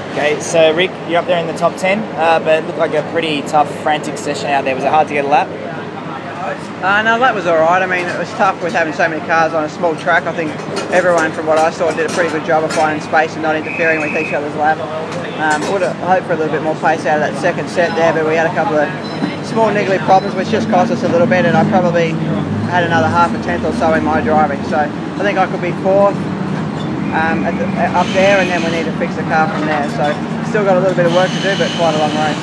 Okay, so Rick, you're up there in the top 10, but it looked like a pretty tough, frantic session out there. Was it hard to get a lap? No, that was all right. I mean, it was tough with having so many cars on a small track. I think everyone, from what I saw, did a pretty good job of finding space and not interfering with each other's lap. Would have hoped for a little bit more pace out of that second set there, but we had a couple of small niggly problems, which just cost us a little bit, and I probably had another half a tenth or so in my driving. So I think I could be fourth up there, and then we need to fix the car from there. So still got a little bit of work to do, but quite a long race.